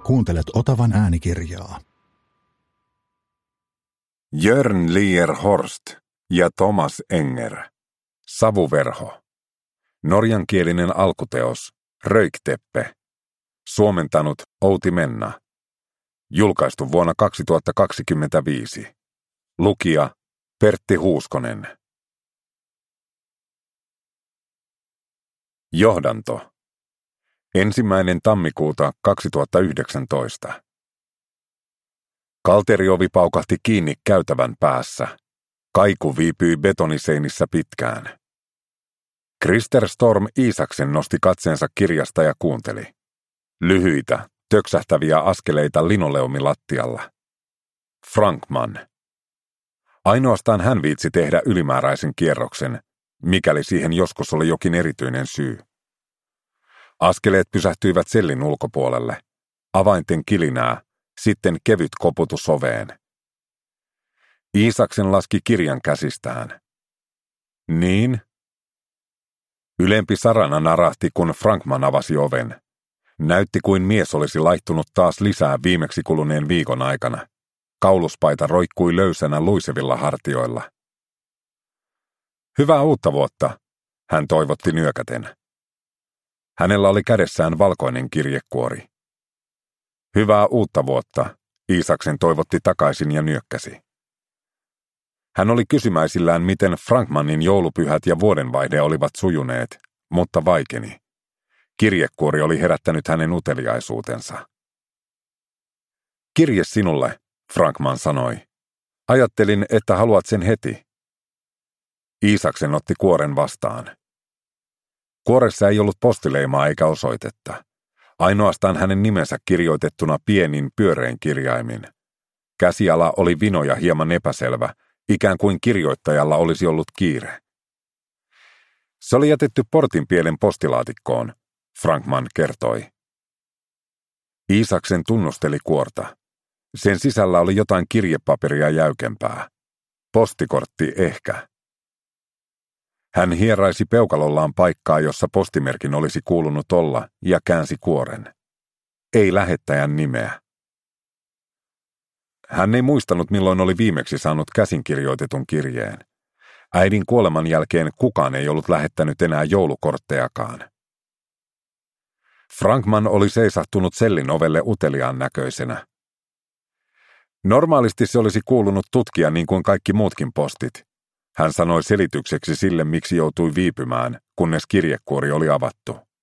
Kuuntelet Otavan äänikirjaa. Jörn Lier Horst ja Thomas Enger. Savuverho. Norjankielinen alkuteos. Röykteppe. Suomentanut Outi Menna. Julkaistu vuonna 2025. Lukija Pertti Huuskonen. Johdanto. 1. tammikuuta 2019. Kalteriovi paukahti kiinni käytävän päässä. Kaiku viipyi betoniseinissä pitkään. Krister Storm Isaksen nosti katseensa kirjasta ja kuunteli. Lyhyitä, töksähtäviä askeleita linoleumilattialla. Frankman. Ainoastaan hän viitsi tehdä ylimääräisen kierroksen, mikäli siihen joskus oli jokin erityinen syy. Askeleet pysähtyivät sellin ulkopuolelle. Avainten kilinää, sitten kevyt koputus oveen. Isaksen laski kirjan käsistään. Niin? Ylempi sarana narahti, kun Frankman avasi oven. Näytti kuin mies olisi laihtunut taas lisää viimeksi kuluneen viikon aikana. Kauluspaita roikkui löysänä luisevilla hartioilla. Hyvää uutta vuotta, hän toivotti nyökäten. Hänellä oli kädessään valkoinen kirjekuori. Hyvää uutta vuotta, Isaksen toivotti takaisin ja nyökkäsi. Hän oli kysymäisillään, miten Frankmanin joulupyhät ja vuodenvaihde olivat sujuneet, mutta vaikeni. Kirjekuori oli herättänyt hänen uteliaisuutensa. Kirje sinulle, Frankman sanoi. Ajattelin, että haluat sen heti. Isaksen otti kuoren vastaan. Kuoressa ei ollut postileimaa eikä osoitetta. Ainoastaan hänen nimensä kirjoitettuna pienin pyörein kirjaimin. Käsiala oli vino ja hieman epäselvä, ikään kuin kirjoittajalla olisi ollut kiire. Se oli jätetty portinpielen postilaatikkoon, Frankman kertoi. Isaksen tunnusteli kuorta. Sen sisällä oli jotain kirjepaperia jäykempää. Postikortti ehkä. Hän hieraisi peukalollaan paikkaa, jossa postimerkin olisi kuulunut olla, ja käänsi kuoren. Ei lähettäjän nimeä. Hän ei muistanut, milloin oli viimeksi saanut käsinkirjoitetun kirjeen. Äidin kuoleman jälkeen kukaan ei ollut lähettänyt enää joulukorttejakaan. Frankman oli seisahtunut sellin ovelle uteliaan näköisenä. Normaalisti se olisi kuulunut tutkia niin kuin kaikki muutkin postit. Hän sanoi selitykseksi sille, miksi joutui viipymään, kunnes kirjekuori oli avattu.